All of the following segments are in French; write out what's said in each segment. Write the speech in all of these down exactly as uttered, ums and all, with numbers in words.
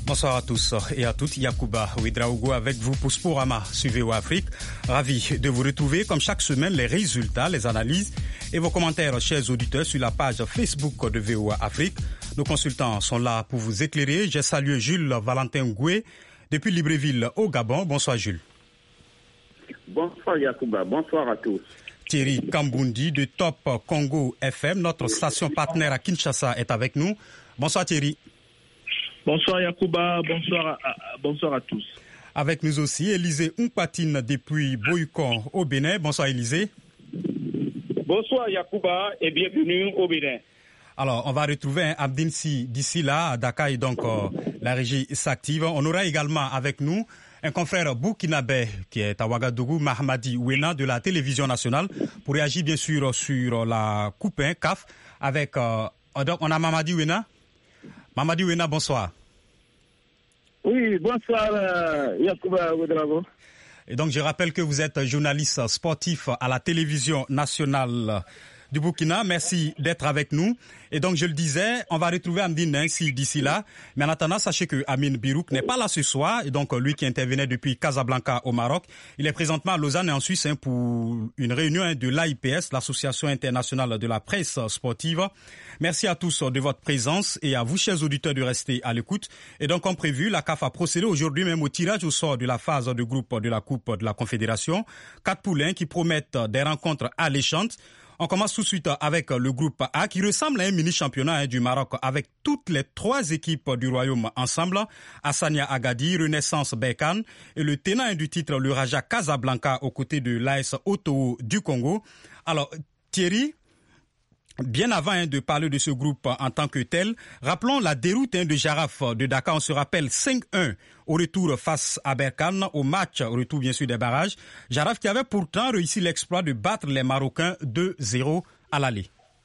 Bonsoir à tous et à toutes. Yacouba Ouedraogo avec vous pour Sporama sur V O A Afrique. Ravi de vous retrouver comme chaque semaine les résultats, les analyses et vos commentaires, chers auditeurs, sur la page Facebook de V O A Afrique. Nos consultants sont là pour vous éclairer. J'ai salué Jules Valentin Ngoué depuis Libreville au Gabon. Bonsoir Jules. Bonsoir Yacouba, bonsoir à tous. Thierry Kambundi de Top Congo F M, notre station partenaire à Kinshasa, est avec nous. Bonsoir Thierry. Bonsoir Yacouba, bonsoir à, bonsoir à tous. Avec nous aussi, Élisée Mpatine depuis Boycon au Bénin. Bonsoir Élisée. Bonsoir Yacouba et bienvenue au Bénin. Alors, on va retrouver Abdin Si d'ici là à Dakar et donc euh, la régie s'active. On aura également avec nous un confrère burkinabé qui est à Ouagadougou, Mahamadi Ouena de la télévision nationale, pour réagir bien sûr sur la coupe hein, C A F avec... Euh, on a Mahamadi Ouena. Mahamadi Ouena, bonsoir. Oui, bonsoir euh, Yacouba Ouedraogo. Et donc je rappelle que vous êtes journaliste sportif à la télévision nationale du Burkina. Merci d'être avec nous. Et donc je le disais, on va retrouver Amdine Nancy d'ici là. Mais en attendant, sachez que Amin Birouk n'est pas là ce soir. Et donc lui qui intervenait depuis Casablanca au Maroc, il est présentement à Lausanne et en Suisse hein, pour une réunion hein, de l'A I P S, l'Association internationale de la presse sportive. Merci à tous de votre présence et à vous, chers auditeurs, de rester à l'écoute. Et donc, comme prévu, la C A F a procédé aujourd'hui même au tirage au sort de la phase de groupe de la Coupe de la Confédération. Quatre poulains qui promettent des rencontres alléchantes. On commence tout de suite avec le groupe A qui ressemble à un mini-championnat du Maroc avec toutes les trois équipes du Royaume ensemble. Hassania Agadir, Renaissance Berkane et le tenant du titre, le Raja Casablanca aux côtés de l'A S Oto du Congo. Alors Thierry, bien avant hein, de parler de ce groupe en tant que tel, rappelons la déroute hein, de Jaraf de Dakar. On se rappelle cinq un au retour face à Berkane, au match au retour bien sûr des barrages. Jaraf qui avait pourtant réussi l'exploit de battre les Marocains deux zéro à l'aller.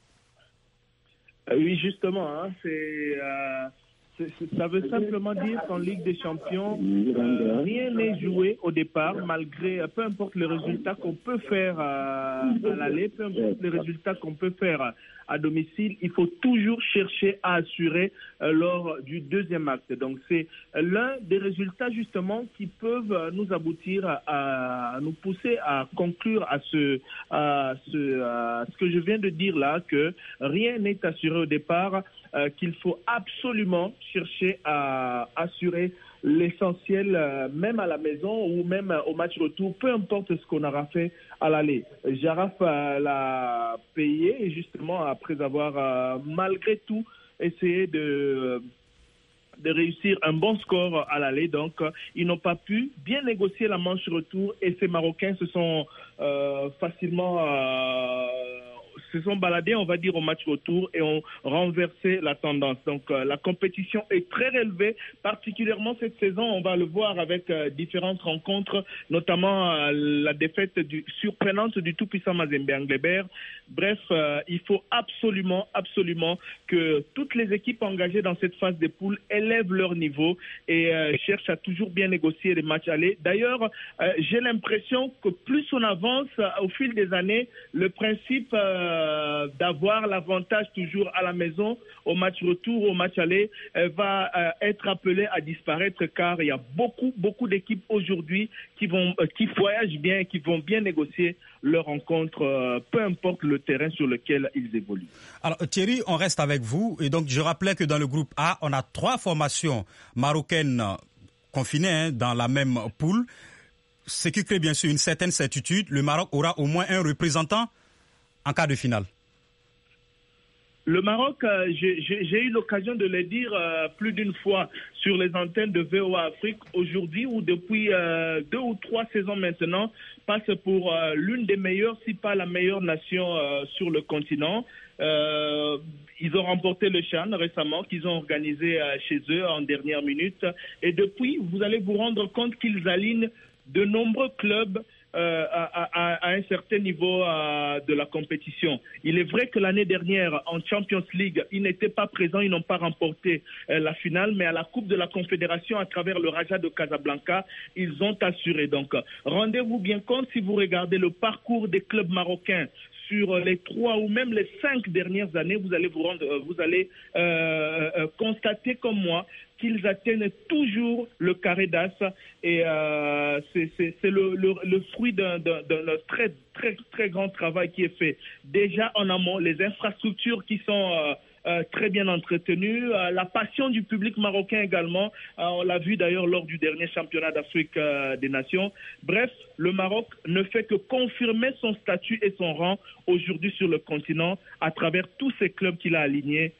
Euh, oui, justement, hein, c'est, euh, c'est, c'est, ça veut simplement dire qu'en Ligue des Champions, euh, rien n'est joué au départ, malgré, peu importe le résultat qu'on peut faire euh, à l'aller, peu importe les résultats qu'on peut faire à domicile, il faut toujours chercher à assurer euh, lors du deuxième acte. Donc c'est l'un des résultats justement qui peuvent nous aboutir à, à nous pousser à conclure à ce, à ce, à ce que je viens de dire là, que rien n'est assuré au départ, euh, qu'il faut absolument chercher à assurer l'essentiel, euh, même à la maison ou même euh, au match retour, peu importe ce qu'on aura fait à l'aller. Jaraf euh, l'a payé et justement après avoir euh, malgré tout essayé de, de réussir un bon score à l'aller. Donc euh, ils n'ont pas pu bien négocier la manche retour et ces Marocains se sont euh, facilement... Euh, se sont baladés, on va dire, au match retour et ont renversé la tendance. Donc, euh, la compétition est très relevée, particulièrement cette saison. On va le voir avec euh, différentes rencontres, notamment euh, la défaite du, surprenante du tout-puissant Mazembe Anglebert. Bref, euh, il faut absolument, absolument que toutes les équipes engagées dans cette phase des poules élèvent leur niveau et euh, cherchent à toujours bien négocier les matchs allés. D'ailleurs, euh, j'ai l'impression que plus on avance euh, au fil des années, le principe... Euh, d'avoir l'avantage toujours à la maison au match retour, au match aller, euh, va euh, être appelé à disparaître car il y a beaucoup, beaucoup d'équipes aujourd'hui qui vont, euh, qui voyagent bien et qui vont bien négocier leurs rencontres, euh, peu importe le terrain sur lequel ils évoluent. Alors Thierry, on reste avec vous et donc je rappelais que dans le groupe A, on a trois formations marocaines confinées hein, dans la même poule, ce qui crée bien sûr une certaine certitude. Le Maroc aura au moins un représentant en cas de finale. Le Maroc, euh, j'ai, j'ai, j'ai eu l'occasion de le dire euh, plus d'une fois sur les antennes de V O A Afrique aujourd'hui ou depuis euh, deux ou trois saisons maintenant, passe pour euh, l'une des meilleures, si pas la meilleure nation euh, sur le continent. Euh, ils ont remporté le CHAN récemment, qu'ils ont organisé euh, chez eux en dernière minute. Et depuis, vous allez vous rendre compte qu'ils alignent de nombreux clubs Euh, à, à, à un certain niveau euh, de la compétition. Il est vrai que l'année dernière, en Champions League, ils n'étaient pas présents, ils n'ont pas remporté euh, la finale, mais à la Coupe de la Confédération, à travers le Raja de Casablanca, ils ont assuré. Donc, rendez-vous bien compte si vous regardez le parcours des clubs marocains sur les trois ou même les cinq dernières années, vous allez vous rendre, vous allez euh, euh, constater comme moi qu'ils atteignent toujours le carré d'as. Et euh, c'est, c'est, c'est le, le, le fruit d'un, d'un, d'un très, très, très grand travail qui est fait. Déjà en amont, les infrastructures qui sont euh, euh, très bien entretenues, euh, la passion du public marocain également. Euh, on l'a vu d'ailleurs lors du dernier championnat d'Afrique euh, des Nations. Bref, le Maroc ne fait que confirmer son statut et son rang aujourd'hui sur le continent à travers tous ces clubs qu'il a alignés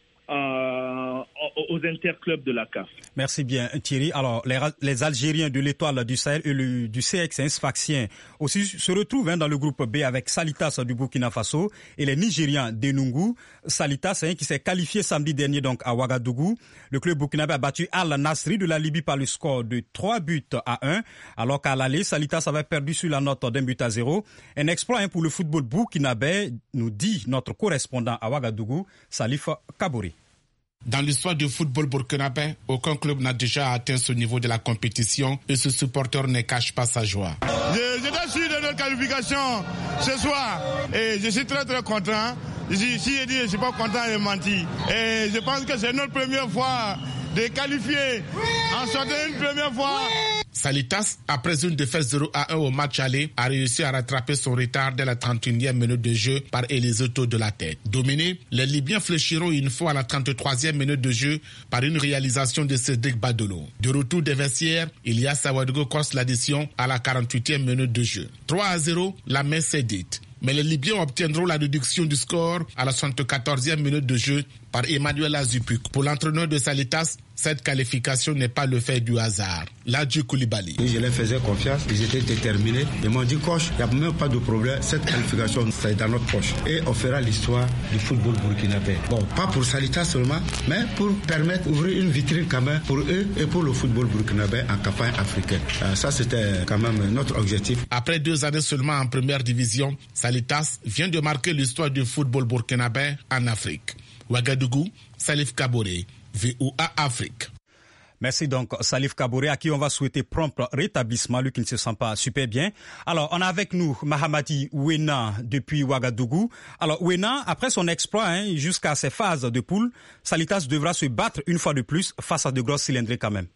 Euh, aux interclubs de la C A F. Merci bien Thierry. Alors les, les Algériens de l'Étoile du Sahel et le, du C X un Sfaxien aussi se retrouvent hein, dans le groupe B avec Salitas du Burkina Faso et les Nigérians d'Enungu. Salitas hein, qui s'est qualifié samedi dernier donc à Ouagadougou. Le club burkinabé a battu Al Nasri de la Libye par le score de trois buts à un, alors qu'à l'aller Salitas avait perdu sur la note d'un but à zéro. Un exploit hein, pour le football burkinabé, nous dit notre correspondant à Ouagadougou, Salif Kabouri. Dans l'histoire du football burkinabé, aucun club n'a déjà atteint ce niveau de la compétition et ce supporter ne cache pas sa joie. Je, je suis de notre qualification ce soir et je suis très très content. Si je dis je ne suis pas content, je mentis. Et je pense que c'est notre première fois de qualifier en sortant une première fois. Salitas, après une défaite zéro à un au match aller, a réussi à rattraper son retard dès la trente et unième minute de jeu par Elizoto de la tête. Dominés, les Libyens fléchiront une fois à la trente-troisième minute de jeu par une réalisation de Cédric Badolo. De retour des vestiaires, Ilias Ouagadougou corse l'addition à la quarante-huitième minute de jeu. trois à zéro, la main s'est dite. Mais les Libyens obtiendront la réduction du score à la soixante-quatorzième minute de jeu par Emmanuel Azupuk. Pour l'entraîneur de Salitas, cette qualification n'est pas le fait du hasard. Ladji Koulibaly. Je leur faisais confiance, ils étaient déterminés. Ils m'ont dit, coach, il n'y a même pas de problème, cette qualification, c'est dans notre poche. Et on fera l'histoire du football burkinabé. Bon, pas pour Salitas seulement, mais pour permettre d'ouvrir une vitrine quand même pour eux et pour le football burkinabé en campagne africaine. Euh, ça, c'était quand même notre objectif. Après deux années seulement en première division, Salitas vient de marquer l'histoire du football burkinabé en Afrique. Ouagadougou, Salif Kabouré, V O A Afrique. Merci donc Salif Kabouré, à qui on va souhaiter prompt rétablissement, lui qui ne se sent pas super bien. Alors, on a avec nous Mahamati Ouena depuis Ouagadougou. Alors, Ouena, après son exploit hein, jusqu'à ses phases de poule, Salitas devra se battre une fois de plus face à de grosses cylindrées quand même.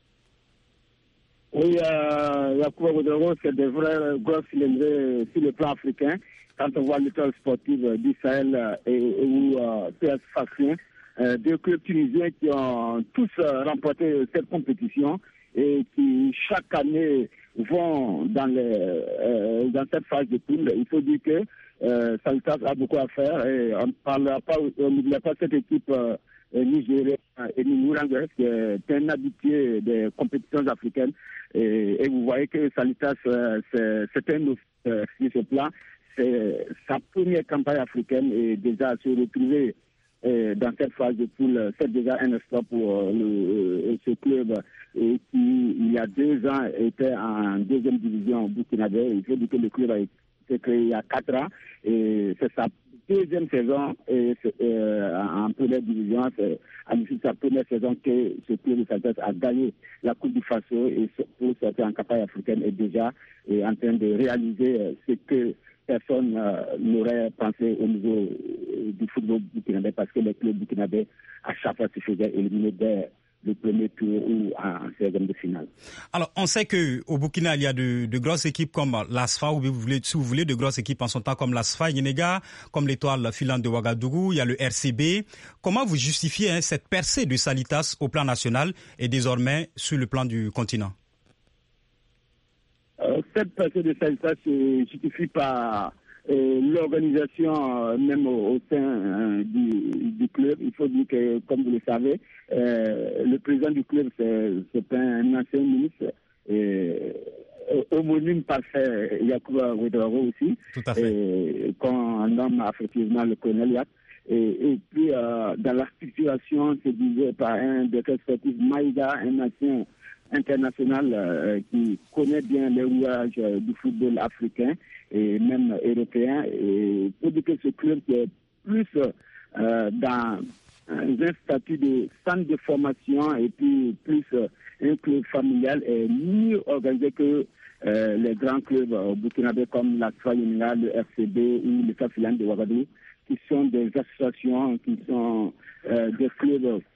Oui, euh, Yacouba Ouedraogo, c'est de vraies grosses cylindrées sur le plan africain. Quand on voit l'étoile sportive du Sahel et, et ou euh, P S Sfaxien, euh, deux clubs tunisiens qui ont tous euh, remporté cette compétition et qui chaque année vont dans, les, euh, dans cette phase de poule. Il faut dire que euh, Salitas a beaucoup à faire et on ne parlera pas, on n'oublie pas cette équipe euh, nigérienne et Ninguranga qui est un habitué des compétitions africaines et, et vous voyez que Salitas euh, c'est, c'est un euh, sur ce plan. C'est sa première campagne africaine et déjà se retrouver euh, dans cette phase de poule, c'est déjà un exploit pour euh, le, euh, ce club et qui, il y a deux ans, était en deuxième division burkinabé. Il faut dire que le club a été créé il y a quatre ans et c'est sa deuxième saison et euh, en première division. C'est à l'issue de sa première saison que ce club de Salitas a gagné la Coupe du Faso et pour sortir en campagne africaine est déjà est en train de réaliser euh, ce que personne euh, n'aurait pensé au niveau euh, du football burkinabé parce que les clubs burkinabés à chaque fois se faisaient éliminer dès le premier tour ou en seizième de finale. Alors, on sait qu'au Burkina, il y a de, de grosses équipes comme l'Asfa, ou vous voulez, si vous voulez, de grosses équipes en son temps comme l'Asfa, Yenega, comme l'Étoile filante de Ouagadougou, il y a le R C B. Comment vous justifiez hein, cette percée de Salitas au plan national et désormais sur le plan du continent? Euh, cette percée de Salitas se justifie par euh, l'organisation euh, même au, au sein euh, du, du club. Il faut dire que, comme vous le savez, euh, le président du club, c'est, c'est un ancien ministre, et, homonyme parfait, Yacouba Ouedraogo aussi, tout à fait. Et, qu'on nomme affectivement le colonel Yak. Et, et puis, euh, dans la situation, c'est disait par un directeur sportif, Maïga, un ancien international euh, qui connaît bien les rouages euh, du football africain et même européen. Et pour dire que ce club qui est plus euh, dans un statut de centre de formation et puis plus euh, un club familial est mieux organisé que euh, les grands clubs euh, burkinabés comme la Yenega, le R C B ou le Stade filante de Ouagadougou, qui sont des associations, qui sont euh, des clubs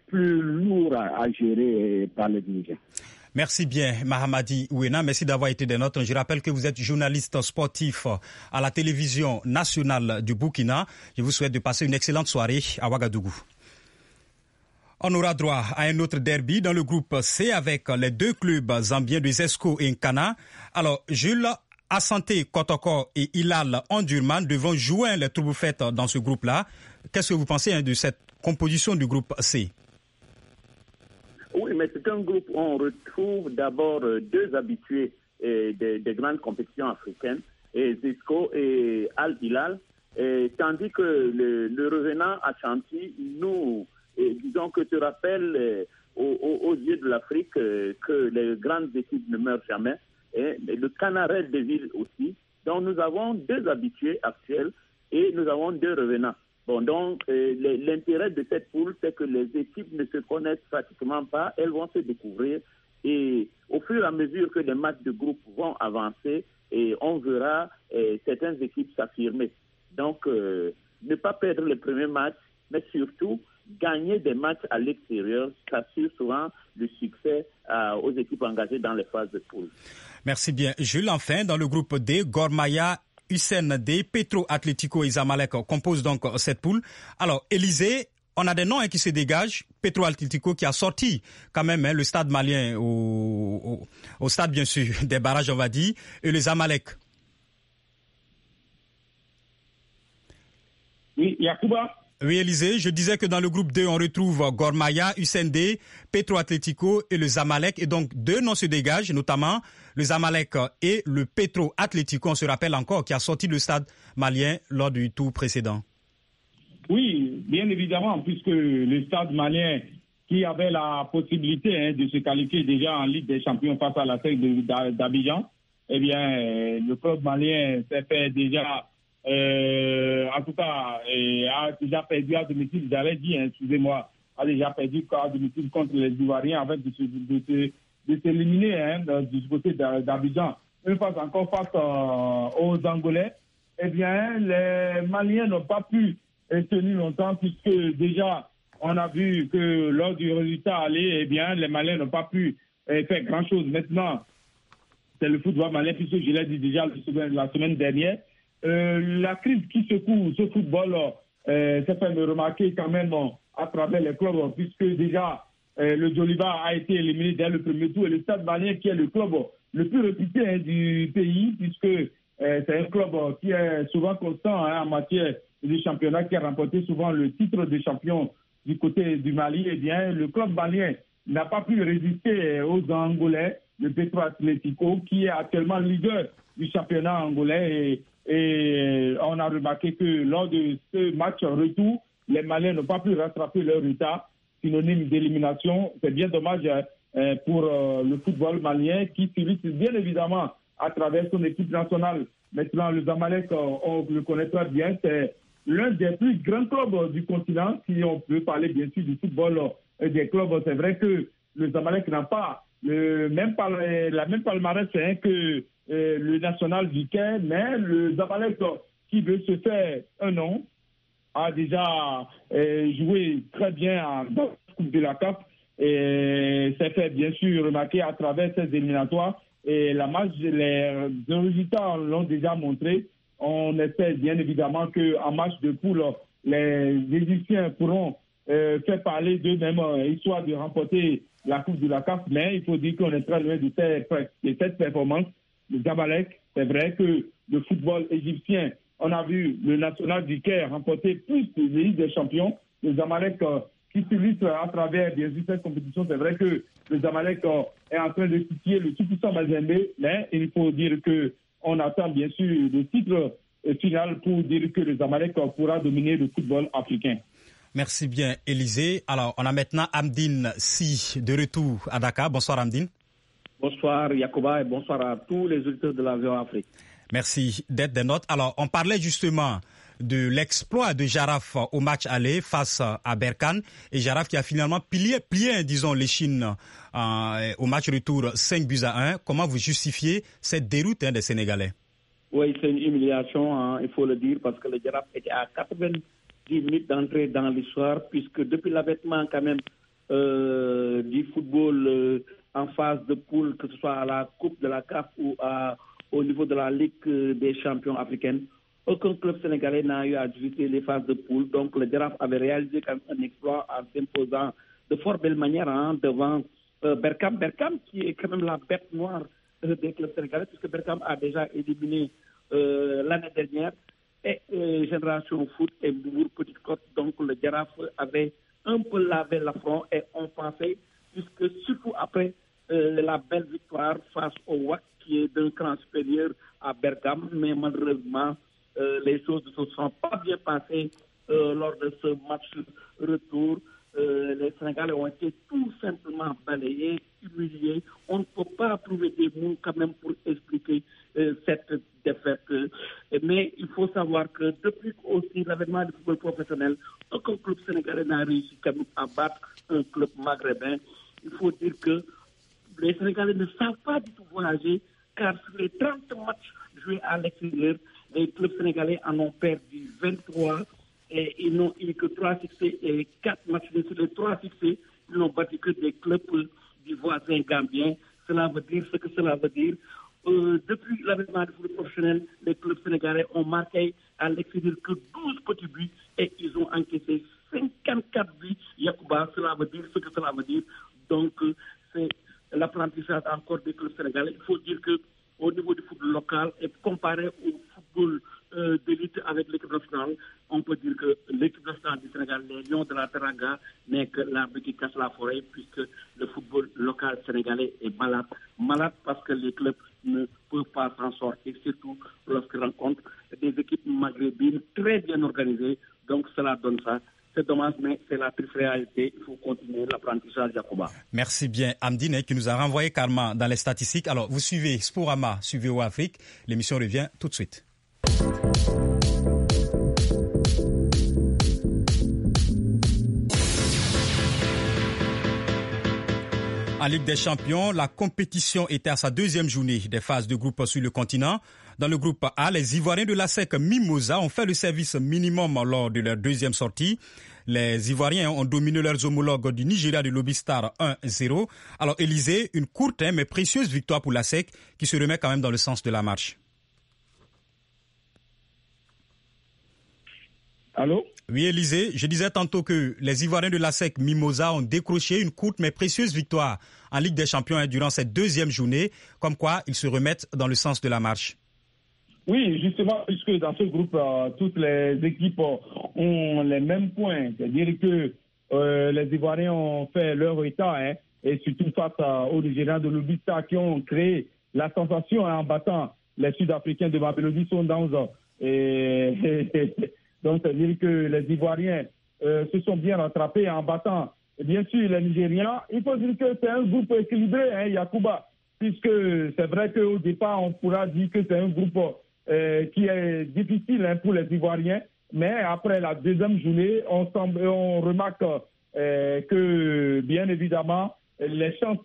plus lourd à, à gérer par les dirigeants. Merci bien, Mahamadi Ouena. Merci d'avoir été des nôtres. Je rappelle que vous êtes journaliste sportif à la télévision nationale du Burkina. Je vous souhaite de passer une excellente soirée à Ouagadougou. On aura droit à un autre derby dans le groupe C avec les deux clubs zambiens de Zesco et Nkana. Alors, Jules, Asante Kotoko et Hilal Endurman devront jouer les troubles-fêtes dans ce groupe-là. Qu'est-ce que vous pensez hein, de cette composition du groupe C? Oui, mais c'est un groupe où on retrouve d'abord deux habitués eh, des, des grandes compétitions africaines, et Zesco et Al Hilal, et, tandis que le, le revenant Ashanti, nous, et, disons que tu rappelles eh, aux, aux, aux yeux de l'Afrique eh, que les grandes équipes ne meurent jamais, et, et le Canaret de Ville aussi. Donc nous avons deux habitués actuels et nous avons deux revenants. Bon, donc, euh, l'intérêt de cette poule, c'est que les équipes ne se connaissent pratiquement pas, elles vont se découvrir et au fur et à mesure que les matchs de groupe vont avancer, et on verra euh, certaines équipes s'affirmer. Donc, euh, ne pas perdre les premiers matchs, mais surtout gagner des matchs à l'extérieur, ça assure souvent le succès euh, aux équipes engagées dans les phases de poule. Merci bien. Jules, enfin, dans le groupe D, Gor Mahia, U S N D, Petro Atlético et Zamalek composent donc cette poule. Alors, Élysée, on a des noms hein, qui se dégagent. Petro Atlético qui a sorti quand même hein, le stade malien au, au, au stade, bien sûr, des barrages, on va dire, et le Zamalek. Oui, Yacouba. Oui, Élysée, je disais que dans le groupe deux, on retrouve Gor Mahia, U S N D, Petro Atlético et le Zamalek. Et donc, deux noms se dégagent, notamment le Zamalek et le Petro Atlético, on se rappelle encore, qui a sorti le stade malien lors du tour précédent. Oui, bien évidemment, puisque le stade malien qui avait la possibilité hein, de se qualifier déjà en Ligue des Champions face à la Sec d'Abidjan, eh bien, le club malien s'est fait déjà... Euh, en tout cas, euh, a déjà perdu à domicile, j'avais dit, hein, excusez-moi, a déjà perdu à domicile contre les Ivoiriens avec de, de, de, de s'éliminer hein, du côté d'Abidjan. Une fois encore face euh, aux Angolais, eh bien, les Maliens n'ont pas pu tenir longtemps puisque déjà, on a vu que lors du résultat aller, eh bien, les Maliens n'ont pas pu euh, faire grand-chose. Maintenant, c'est le football malien puisque je l'ai dit déjà la semaine dernière. Euh, la crise qui secoue ce football euh, s'est fait me remarquer quand même euh, à travers les clubs, puisque déjà euh, le Joliba a été éliminé dès le premier tour et le Stade Malien qui est le club le plus réputé hein, du pays, puisque euh, c'est un club qui est souvent constant hein, en matière de championnat, qui a remporté souvent le titre de champion du côté du Mali. Eh bien, le club malien n'a pas pu résister aux Angolais, le Petro Atlético, qui est actuellement leader du championnat angolais. Et, Et on a remarqué que lors de ce match retour, les Maliens n'ont pas pu rattraper leur retard, synonyme d'élimination. C'est bien dommage euh, pour euh, le football malien qui s'illustre bien évidemment à travers son équipe nationale. Maintenant, le Zamalek, euh, on le connaît très bien, c'est l'un des plus grands clubs du continent. Si on peut parler bien sûr du football euh, des clubs, c'est vrai que le Zamalek n'a pas le même par, la même palmarès hein, que Euh, le national du Caire, mais le Zamalek qui veut se faire un nom a déjà euh, joué très bien dans la Coupe de la C A F et s'est fait bien sûr remarquer à travers ces éliminatoires et la match, les, les résultats l'ont déjà montré. On espère bien évidemment qu'en match de poule, les Égyptiens pourront euh, faire parler d'eux-mêmes euh, histoire de remporter la Coupe de la C A F, mais il faut dire qu'on est très loin de cette, de cette performance. Le Zamalek, c'est vrai que le football égyptien, on a vu le national du Caire remporter plus de Ligue des Champions. Le Zamalek euh, qui s'illustre à travers bien sûr cette compétition, c'est vrai que le Zamalek euh, est en train de titiller le tout-puissant Mazembe, mais il faut dire qu'on attend bien sûr le titre euh, final pour dire que le Zamalek euh, pourra dominer le football africain. Merci bien, Élysée. Alors, on a maintenant Amdine Si de retour à Dakar. Bonsoir, Amdine. Bonsoir Yacouba et bonsoir à tous les auditeurs de la V O A Afrique. Merci d'être des nôtres. Alors, on parlait justement de l'exploit de Jaraf au match aller face à Berkane. Et Jaraf qui a finalement plié, plié disons, les Chines euh, au match retour cinq buts à un. Comment vous justifiez cette déroute hein, des Sénégalais? Oui, c'est une humiliation, hein, il faut le dire, parce que le Jaraf était à quatre-vingt-dix minutes d'entrée dans l'histoire, puisque depuis l'avènement quand même euh, du football euh, en phase de poule, que ce soit à la Coupe de la C A F ou à, au niveau de la Ligue des champions africaine. Aucun club sénégalais n'a eu à visiter les phases de poule. Donc le Jaraaf avait réalisé quand même un exploit en s'imposant de fort belle manière hein, devant euh, Berkane. Berkane qui est quand même la bête noire euh, des clubs sénégalais, puisque Berkane a déjà éliminé euh, l'année dernière et euh, Génération Foot et Mbour Petite Côte. Donc le Jaraaf avait un peu lavé l'affront et on pensait, puisque surtout après euh, la belle victoire face au W A C qui est d'un cran supérieur à Berkane, mais malheureusement euh, les choses ne se sont pas bien passées euh, lors de ce match retour. Euh, les Sénégalais ont été tout simplement balayés, humiliés. On ne peut pas trouver des mots quand même pour expliquer euh, cette défaite. Mais il faut savoir que depuis aussi l'avènement du football professionnel, aucun club sénégalais n'a réussi quand même à battre un club maghrébin. Il faut dire que les Sénégalais ne savent pas du tout voyager, car sur les trente matchs joués à l'extérieur, les clubs sénégalais en ont perdu vingt-trois. Et ils n'ont eu que trois succès et quatre matchs. Sur les trois succès, ils n'ont battu que des clubs du voisin gambien. Cela veut dire ce que cela veut dire. Euh, depuis l'avènement du football professionnel, les clubs sénégalais ont marqué à l'extérieur que douze petits buts et ils ont encaissé cinquante-quatre buts. Yacouba, cela veut dire ce que cela veut dire. Donc, c'est l'apprentissage encore des clubs sénégalais. Il faut dire que au niveau du football local et comparé au football euh, d'élite avec l'équipe nationale, on peut dire que l'équipe nationale du Sénégal, les Lions de la Teranga, n'est que l'arbre qui cache la forêt, puisque le football local sénégalais est malade. Malade parce que les clubs ne peuvent pas s'en sortir, surtout lorsqu'ils rencontrent des équipes maghrébines très bien organisées. Donc cela donne ça. C'est dommage, mais c'est la triste réalité. Il faut continuer l'apprentissage, Yacouba. Merci bien, Amdine, qui nous a renvoyé carrément dans les statistiques. Alors, vous suivez Sporama sur V O A Afrique. L'émission revient tout de suite. En Ligue des Champions, la compétition était à sa deuxième journée des phases de groupe sur le continent. Dans le groupe A, les Ivoiriens de l'A S E C Mimosa ont fait le service minimum lors de leur deuxième sortie. Les Ivoiriens ont dominé leurs homologues du Nigeria de Lobby Star un zéro. Alors, Élysée, une courte mais précieuse victoire pour l'A S E C qui se remet quand même dans le sens de la marche. Allô? Oui, Élysée, je disais tantôt que les Ivoiriens de l'A S E C Mimosa ont décroché une courte mais précieuse victoire en Ligue des Champions durant cette deuxième journée, comme quoi ils se remettent dans le sens de la marche. Oui, justement, puisque dans ce groupe, euh, toutes les équipes ont les mêmes points. C'est-à-dire que euh, les Ivoiriens ont fait leur état, hein, et surtout face euh, aux Nigériens de l'Obista qui ont créé la sensation hein, en battant les Sud-Africains de Mamelodi Sundowns. Et, et, donc, c'est-à-dire que les Ivoiriens euh, se sont bien rattrapés en battant, bien sûr, les Nigériens. Il faut dire que c'est un groupe équilibré, hein, Yacouba, puisque c'est vrai qu'au départ, on pourra dire que c'est un groupe euh, qui est difficile hein, pour les Ivoiriens, mais après la deuxième journée, on, semble, on remarque euh, que, bien évidemment, les chances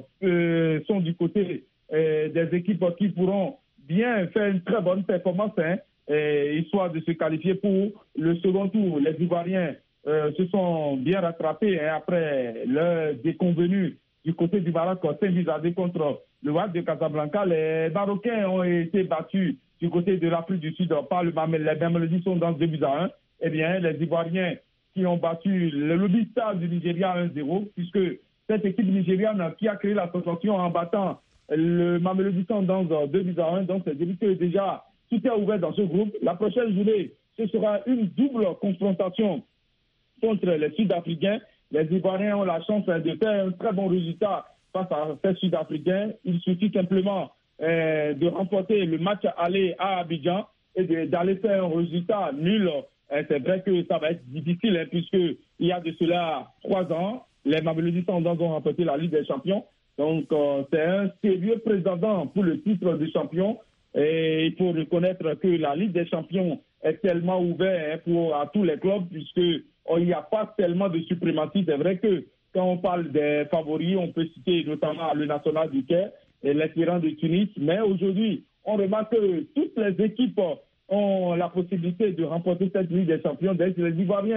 euh, sont du côté euh, des équipes qui pourront bien faire une très bonne performance, hein, et, histoire de se qualifier pour le second tour. Les Ivoiriens euh, se sont bien rattrapés hein, après leur déconvenu du côté du Maroc, Saint-Vizadé contre le W A C de Casablanca. Les Marocains ont été battus du côté de l'Afrique du Sud par le les Mamelodi Sundowns deux buts à un. Eh bien, les Ivoiriens qui ont battu le Lobby Star du Nigeria un zéro, puisque cette équipe nigériane qui a créé la sensation en battant le Mamelodi Sundowns deux buts à un. Donc, c'est-à-dire que déjà, tout est ouvert dans ce groupe. La prochaine journée, ce sera une double confrontation contre les Sud-Africains. Les Ivoiriens ont la chance de faire un très bon résultat face à ces Sud-Africains. Il suffit simplement euh, de remporter le match aller à Abidjan et de, d'aller faire un résultat nul. Et c'est vrai que ça va être difficile hein, puisqu'il y a de cela trois ans, les Mamelodi Sundowns ont remporté la Ligue des Champions. Donc euh, c'est un sérieux prétendant pour le titre de champion. Et il faut reconnaître que la Ligue des Champions est tellement ouverte hein, pour, à tous les clubs puisque oh, il n'y a pas tellement de suprématie. C'est vrai que quand on parle des favoris, on peut citer notamment le National du Caire et les Tyrans de Tunis. Mais aujourd'hui, on remarque que toutes les équipes ont la possibilité de remporter cette Ligue des Champions. Les Ivoiriens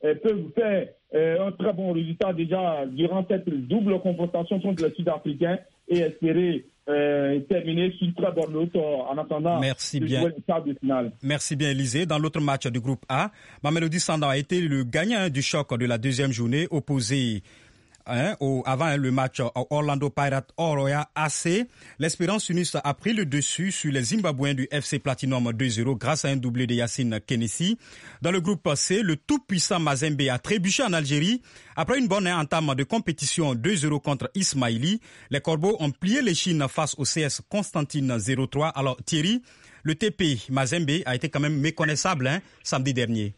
euh, peuvent faire euh, un très bon résultat déjà durant cette double confrontation contre les Sud-Africains et espérer euh, terminer sur une très bonne note en attendant Merci de bien. jouer le quart de finale. Merci bien, Élisée. Dans l'autre match du groupe A, Mamelodi Sundowns a été le gagnant du choc de la deuxième journée, opposé Hein, au, avant hein, le match Orlando Pirates Oroya A C. L'Espérance Tunis a pris le dessus sur les Zimbabwéens du F C Platinum deux zéro grâce à un doublé de Yacine Kenesi. Dans le groupe C, le tout-puissant Mazembe a trébuché en Algérie. Après une bonne entame de compétition deux zéro contre Ismaili, les Corbeaux ont plié les chines face au C S Constantine zéro trois. Alors Thierry, le T P Mazembe a été quand même méconnaissable hein, samedi dernier.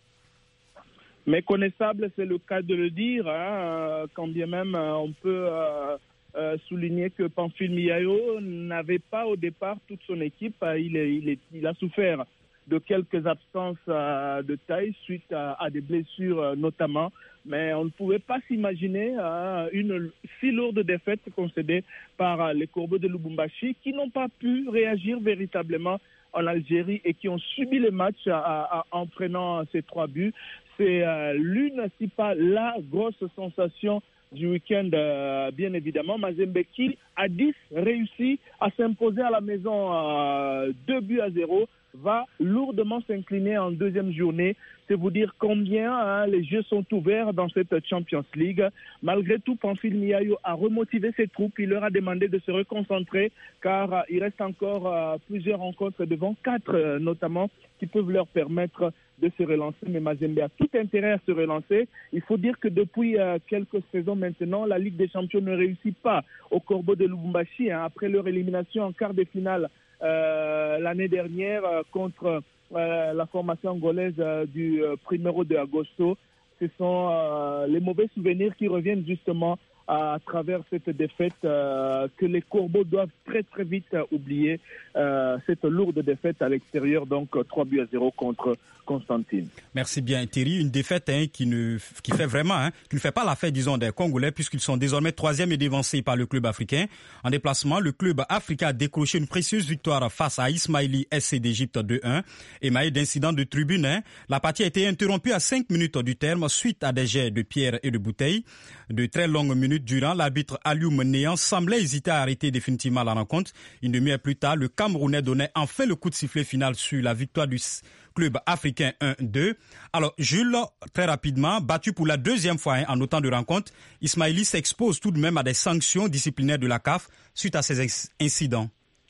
Méconnaissable, c'est le cas de le dire, hein, quand bien même on peut euh, euh, souligner que Pamphile Miayo n'avait pas au départ toute son équipe. Il, est, il, est, il a souffert de quelques absences euh, de taille suite à, à des blessures euh, notamment, mais on ne pouvait pas s'imaginer euh, une si lourde défaite concédée par euh, les Corbeaux de Lubumbashi qui n'ont pas pu réagir véritablement en Algérie et qui ont subi le match à, à, en prenant ces trois buts. C'est euh, l'une, si pas la grosse sensation du week-end, euh, bien évidemment. Mazembe qui, à dix, réussit à s'imposer à la maison euh, deux buts à zéro, va lourdement s'incliner en deuxième journée. C'est vous dire combien hein, les jeux sont ouverts dans cette Champions League. Malgré tout, Pamphile Miayo a remotivé ses troupes. Il leur a demandé de se reconcentrer car euh, il reste encore euh, plusieurs rencontres devant, quatre euh, notamment, qui peuvent leur permettre de se relancer. Mais Mazembe a tout intérêt à se relancer. Il faut dire que depuis euh, quelques saisons maintenant, la Ligue des Champions ne réussit pas aux Corbeaux de Lubumbashi. Hein, après leur élimination en quart de finale euh, l'année dernière euh, contre euh, la formation angolaise euh, du euh, Primero de Agosto. Ce sont euh, les mauvais souvenirs qui reviennent justement à travers cette défaite euh, que les Corbeaux doivent très très vite euh, oublier, euh, cette lourde défaite à l'extérieur, donc trois buts à zéro contre Constantine. Merci bien Thierry, une défaite hein, qui ne qui fait vraiment, hein, qui ne fait pas la fête disons des Congolais puisqu'ils sont désormais troisième et dévancés par le club africain. En déplacement, le club africain a décroché une précieuse victoire face à Ismaili S C d'Égypte deux un. Émaillé d'incidents de tribune, hein, la partie a été interrompue à cinq minutes du terme suite à des jets de pierres et de bouteilles. De très longues minutes durant, l'arbitre Alioum Néant semblait hésiter à arrêter définitivement la rencontre. Une demi-heure plus tard, le Camerounais donnait enfin le coup de sifflet final sur la victoire du club africain un deux. Alors, Jules, très rapidement, battu pour la deuxième fois hein, en autant de rencontres, Ismaili s'expose tout de même à des sanctions disciplinaires de la C A F suite à ces incidents.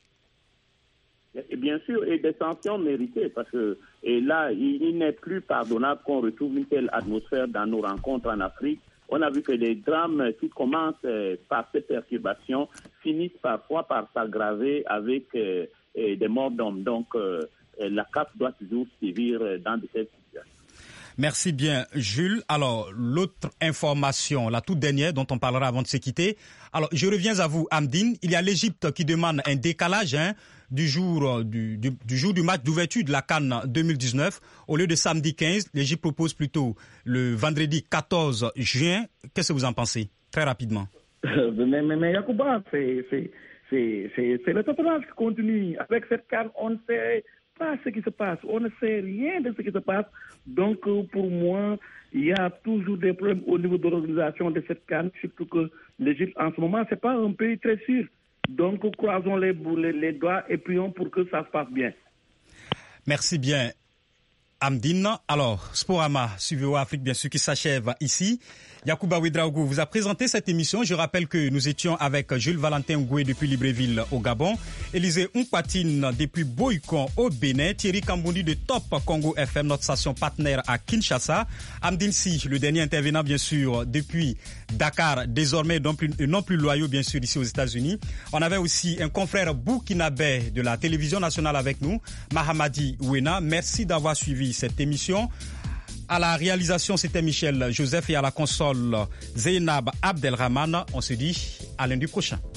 Et bien sûr, et des sanctions méritées, parce que et là, il, il n'est plus pardonnable qu'on retrouve une telle atmosphère dans nos rencontres en Afrique. On a vu que les drames qui commencent euh, par ces perturbations finissent parfois par s'aggraver avec euh, des morts d'hommes. Donc, euh, la C A F doit toujours sévir dans de telles situations. Merci bien, Jules. Alors, l'autre information, la toute dernière dont on parlera avant de se quitter. Alors, je reviens à vous, Amdine. Il y a l'Égypte qui demande un décalage hein, du jour du, du, du jour du match d'ouverture de la CAN deux mille dix-neuf. Au lieu de samedi quinze, l'Égypte propose plutôt le vendredi quatorze juin. Qu'est-ce que vous en pensez? Très rapidement. mais, mais, mais Yacouba, c'est, c'est, c'est, c'est, c'est le tournage qui continue. Avec cette CAN, on ne sait pas ce qui se passe. On ne sait rien de ce qui se passe. Donc, pour moi, il y a toujours des problèmes au niveau de l'organisation de cette CAN, surtout que l'Égypte, en ce moment, ce n'est pas un pays très sûr. Donc, croisons les, les, les doigts et prions pour que ça se passe bien. Merci bien, Amdine. Alors, Sporama, Suivez Afrique, bien sûr, qui s'achève ici. Yacouba Ouedraogo vous a présenté cette émission. Je rappelle que nous étions avec Jules Valentin Ngoué depuis Libreville au Gabon, Élisée Mpatine depuis Boycon au Bénin, Thierry Kambouni de Top Congo F M, notre station partenaire à Kinshasa, Amdine Si, le dernier intervenant bien sûr depuis Dakar, désormais non plus, non plus loyaux bien sûr ici aux États-Unis. On avait aussi un confrère burkinabé de la télévision nationale avec nous, Mahamadi Ouena. Merci d'avoir suivi cette émission. À la réalisation, c'était Michel Joseph et à la console, Zeynab Abdelrahman. On se dit à lundi prochain.